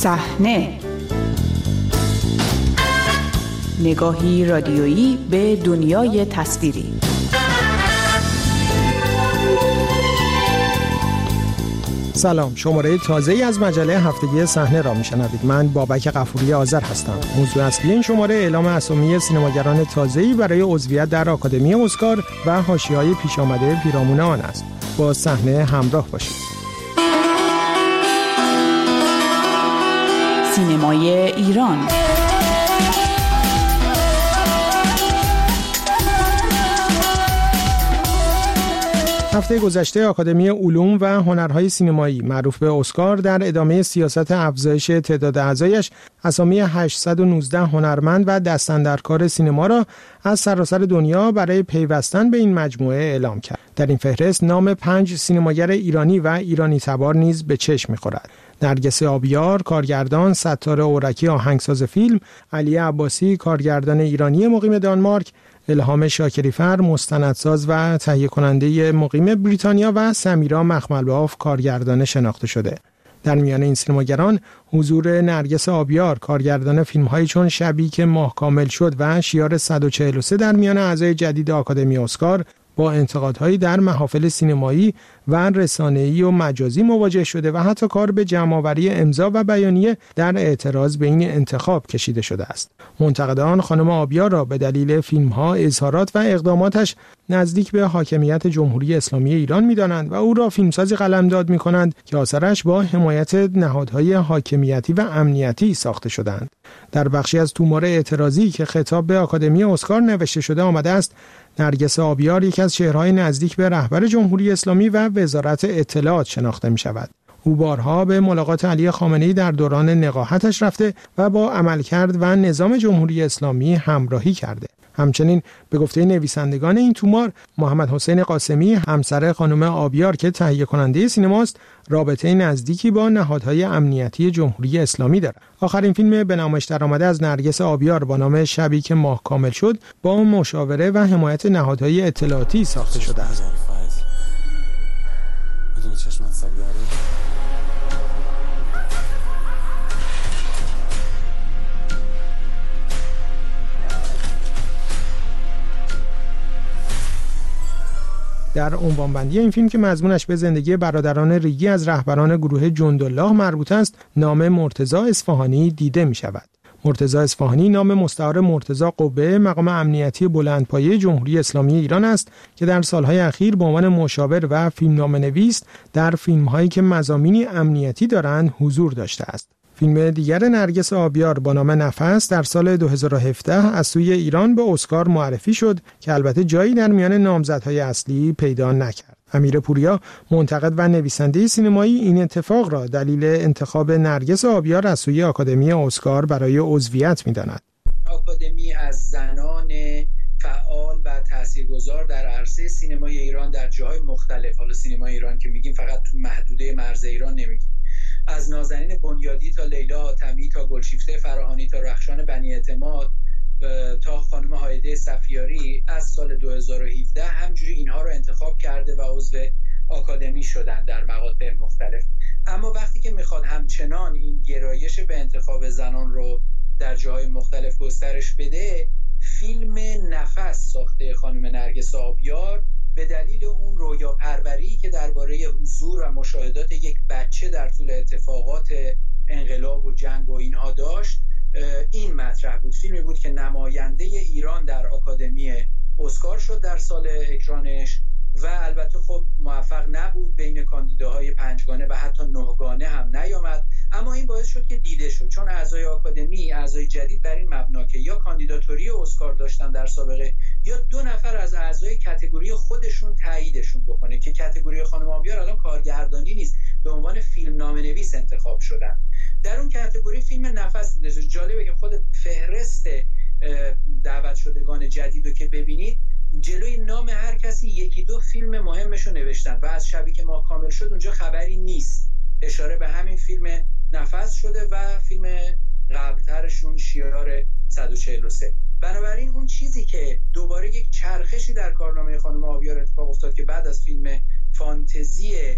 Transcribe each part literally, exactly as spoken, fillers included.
صحنه، نگاهی رادیویی به دنیای تصویری. سلام، شماره تازه‌ای از مجله هفتگی صحنه را میشنوید. من بابک غفوری آذر هستم. موضوع اصلی این شماره اعلام اسامی سینماگران تازه‌ای برای عضویت در آکادمی اسکار و حاشیه‌های پیش آمده پیرامون آن است. با صحنه همراه باشید. سینمای ایران. هفته گذشته آکادمی علوم و هنرهای سینمایی معروف به اسکار در ادامه سیاست افزایش تعداد اعضایش اسامی هشتصد و نوزده هنرمند و دستاندرکار سینما را از سراسر دنیا برای پیوستن به این مجموعه اعلام کرد. در این فهرست نام پنج سینماگر ایرانی و ایرانی تبار نیز به چشم می‌خورد. نرگس آبیار، کارگردان، ستاره اورکی آهنگساز فیلم، علی عباسی، کارگردان ایرانی مقیم دانمارک، الهام شاکری‌فر، مستندساز و تهیه کننده مقیم بریتانیا و سمیرا مخملباف، کارگردان شناخته شده. در میان این سینماگران حضور نرگس آبیار، کارگردان فیلم‌هایی چون شبی که ماه کامل شد و شیار صد و چهل و سه در میان اعضای جدید آکادمی اسکار با انتقادهایی در محافل سینمایی و رسانه‌ای و مجازی مواجه شده و حتی کار به جمع‌آوری امضا و بیانیه در اعتراض به این انتخاب کشیده شده است. منتقدان خانم آبیار را به دلیل فیلم‌ها، اظهارات و اقداماتش نزدیک به حاکمیت جمهوری اسلامی ایران می‌دانند و او را فیلمسازی قلمداد می‌کنند که آثارش با حمایت نهادهای حاکمیتی و امنیتی ساخته شدند. در بخشی از تومار اعتراضی که خطاب به آکادمی اسکار نوشته شده آمده است: نرگس آبیار یکی از چهره‌های نزدیک به رهبر جمهوری اسلامی و وزارت اطلاعات شناخته می‌شود. او بارها به ملاقات علی خامنه‌ای در دوران نقاهتش رفته و با عملکرد و نظام جمهوری اسلامی همراهی کرده. همچنین به گفته نویسندگان این تومار، محمد حسین قاسمی، همسر خانم آبیار که تهیه کننده سینماست، رابطه نزدیکی با نهادهای امنیتی جمهوری اسلامی دارد. آخرین فیلم به نمایش درآمده از نرگس آبیار با نام شبی که ماه کامل شد با مشاوره و حمایت نهادهای اطلاعاتی ساخته شده است. در عنوانبندی این فیلم که مضمونش به زندگی برادران ریگی از رهبران گروه جندالله مربوط است، نام مرتضی اصفهانی دیده می شود. مرتضی اصفهانی نام مستعار مرتضی قبه، مقام امنیتی بلندپایه جمهوری اسلامی ایران است که در سالهای اخیر به عنوان مشاور و فیلمنامه‌نویس در فیلم‌هایی که مضامینی امنیتی دارند حضور داشته است. فیلم دیگر نرگس آبیار با نام نفس در سال دو هزار و هفده از سوی ایران به اسکار معرفی شد که البته جایی در میان نامزدهای اصلی پیدا نکرد. امیر پوریا، منتقد و نویسنده سینمایی، این اتفاق را دلیل انتخاب نرگس آبیار از سوی آکادمی اسکار برای عضویت می‌داند. آکادمی از زنان فعال و تاثیرگذار در عرصه سینمای ایران در جاهای مختلف، حالا سینمای ایران که میگیم فقط تو محدوده مرز ایران نمیگیم، از نازنین بنیادی تا لیلا حاتمی تا گلشیفته فراهانی تا رخشان بنی اعتماد تا خانم هایده صفیاری از سال دو هزار و هفده همجوری اینها رو انتخاب کرده و عضو آکادمی شدن در مقاطع مختلف. اما وقتی که میخواد همچنان این گرایش به انتخاب زنان رو در جاهای مختلف گسترش بده، فیلم نفس ساخته خانم نرگس آبیار به دلیل اون رویا پروری که درباره حضور و مشاهدات یک بچه در طول اتفاقات انقلاب و جنگ و اینها داشت، این مطرح بود. فیلمی بود که نماینده ایران در آکادمی اسکار شد در سال اکرانش و البته خب موفق نبود، بین کاندیداهای پنجگانه و حتی نهگانه هم نیامد، اما این باعث شد که دیده شد، چون اعضای آکادمی، اعضای جدید بر این مبنا که یا کاندیداتوری اسکار داشتن در سابقه یا دو نفر از اعضای کاتگوری خودشون تاییدشون بکنه، که کاتگوری خانم آبیار الان کارگردانی نیست، به عنوان فیلمنامه‌نویس انتخاب شدن. در اون کاتگوری فیلم نفس دیده شد. جالبه که خود فهرست دعوت شدگان جدیدو که ببینید، جلوی نام هر کسی یکی دو فیلم مهمشو نوشتن و از شبی که ماه کامل شد اونجا خبری نیست. اشاره به همین فیلم نفس شده و فیلم قبلترشون شیار صد و چهل و سه. بنابراین اون چیزی که دوباره یک چرخشی در کارنامه خانم آبیار اتفاق افتاد که بعد از فیلم فانتزی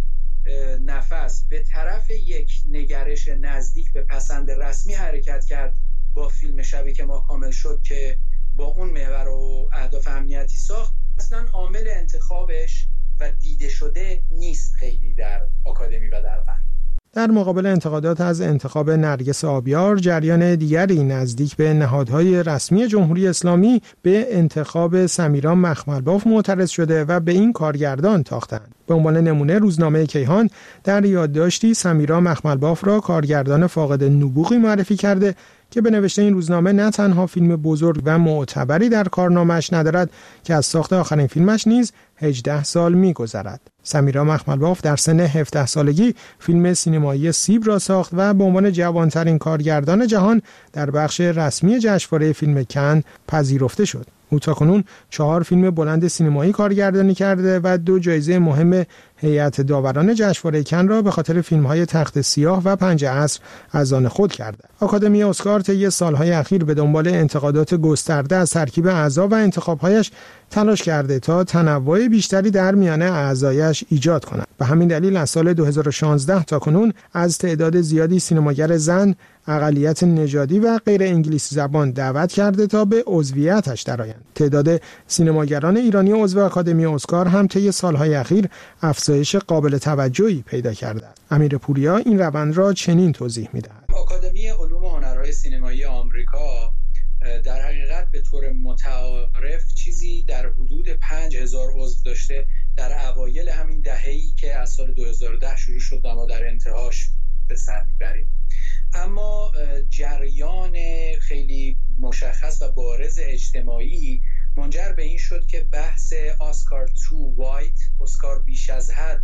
نفس به طرف یک نگرش نزدیک به پسند رسمی حرکت کرد با فیلم شبی که ما کامل شد که با اون محور و اهداف امنیتی ساخت، اصلا عامل انتخابش و دیده شده نیست خیلی در آکادمی و در قند. در مقابل انتقادات از انتخاب نرگس آبیار، جریان دیگری نزدیک به نهادهای رسمی جمهوری اسلامی به انتخاب سمیرا مخملباف معترض شده و به این کارگردان تاختند. به عنوان نمونه روزنامه کیهان در یادداشتی سمیرا مخملباف را کارگردان فاقد نبوغی معرفی کرده که به نوشته این روزنامه نه تنها فیلم بزرگ و معتبری در کارنامه‌اش ندارد که از ساخت آخرین فیلمش نیز هجده سال می‌گذرد. سمیرا مخملباف در سن هفده سالگی فیلم سینمایی سیب را ساخت و به عنوان جوانترین کارگردان جهان در بخش رسمی جشنواره فیلم کن پذیرفته شد. او تاکنون چهار فیلم بلند سینمایی کارگردانی کرده و دو جایزه مهم هیئت داوران جشنواره کن را به خاطر فیلم‌های تخت سیاه و پنج عصر از آن خود کرده. آکادمی اسکار طی سال‌های اخیر به دنبال انتقادات گسترده از ترکیب اعضا و انتخاب‌هایش تلاش کرده تا تنوع بیشتری در میان اعضایش ایجاد کند. به همین دلیل از سال دو هزار و شانزده تا کنون از تعداد زیادی سینماگر زن، اقلیت نژادی و غیر انگلیسی زبان دعوت کرده تا به عضویتش درآیند. تعداد سینماگران ایرانی عضو آکادمی اسکار هم طی سال‌های اخیر افزایش قابل توجهی پیدا کرده است. امیر پوریا این روند را چنین توضیح می‌دهد. آکادمی علوم و هنرهای سینمایی آمریکا در حقیقت به طور متعارف چیزی در حدود پنج هزار عضو داشته در اوایل همین دهه‌ای که از سال دو هزار و ده شروع شد و ما در انتهاش به سر می‌بریم. اما جریان خیلی مشخص و بارز اجتماعی منجر به این شد که بحث اسکار تو وایت، اسکار بیش از حد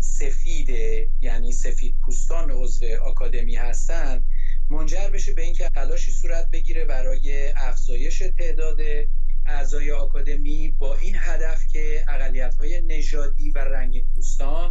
سفیده، یعنی سفید پوستان عضو آکادمی هستند، منجر بشه به این که تلاشی صورت بگیره برای افزایش تعداد اعضای آکادمی با این هدف که اقلیت‌های نژادی و رنگین پوستان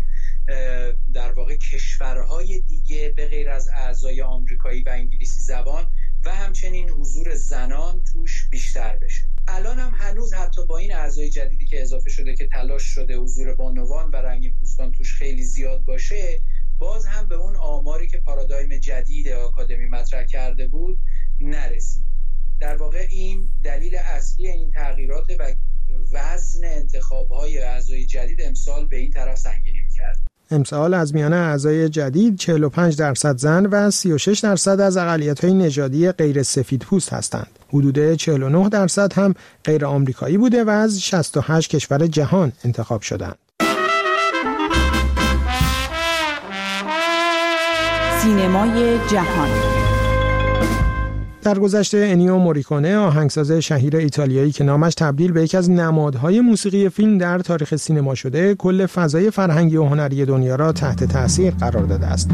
در واقع کشورهای دیگه به غیر از اعضای آمریکایی و انگلیسی زبان و همچنین حضور زنان توش بیشتر بشه. الان هم هنوز حتی با این اعضای جدیدی که اضافه شده که تلاش شده حضور بانوان و رنگین پوستان توش خیلی زیاد باشه، باز هم به اون آماری که پارادایم جدید آکادمی مطرح کرده بود نرسید. در واقع این دلیل اصلی این تغییرات و وزن انتخاب‌های اعضای جدید امسال به این طرف سنگینی می‌کرد. امسال از میان اعضای جدید چهل و پنج درصد زن و سی و شش درصد از اقلیت‌های نژادی غیر سفیدپوست هستند. حدود چهل و نه درصد هم غیر آمریکایی بوده و از شصت و هشت کشور جهان انتخاب شدند. سینمای جهان. در گذشته انیو موریکونه، آهنگساز شهیر ایتالیایی که نامش تبدیل به یکی از نمادهای موسیقی فیلم در تاریخ سینما شده، کل فضای فرهنگی و هنری دنیا را تحت تأثیر قرار داده است.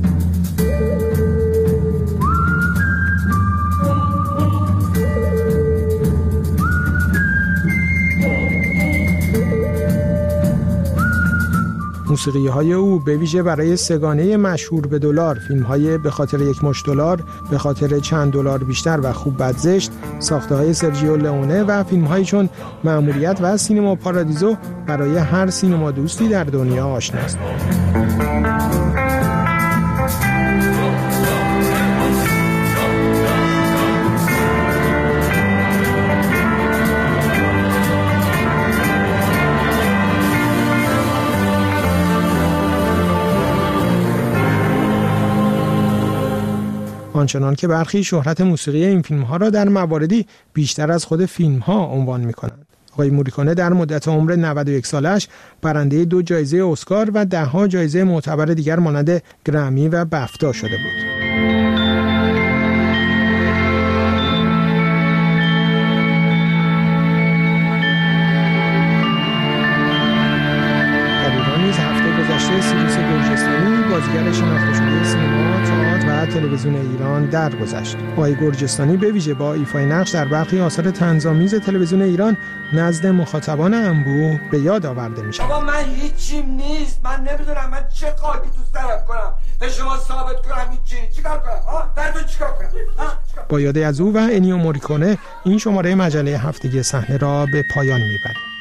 موسیقی‌های او به ویژه برای سگانه مشهور به دلار، فیلم‌های به خاطر یک مشت دلار، به خاطر چند دلار بیشتر و خوب بد زشت، ساخته‌های سرجیو لئونه و فیلم‌هایی چون مأموریت و سینما پارادیزو برای هر سینما دوستی در دنیا آشناست. آنچنان که برخی شهرت موسیقی این فیلم‌ها را در مواردی بیشتر از خود فیلم‌ها عنوان می‌کنند. آقای موریکونه در مدت عمر نود و یک سالش برنده دو جایزه اسکار و ده‌ها جایزه معتبر دیگر مانند گرمی و بفتا شده بود. سیروس گرجستانی، بازیگر شناخته شده سینما، تئاتر و تلویزیون ایران درگذشت. آقای گرجستانی به ویژه با ایفای نقش در برخی آثار طنزآمیز تلویزیون ایران نزد مخاطبان انبوه به یاد آورده میشه. بابا من هیچیم نیست، من نمیدونم من چه خاکی تو سرت کنم به شما ثابت کنم هیچی. چیکار کنم؟ ها در تو چیکار کنم؟ با یاد از او و انیو موریکونه این شماره مجله هفتگی صحنه را به پایان میبریم.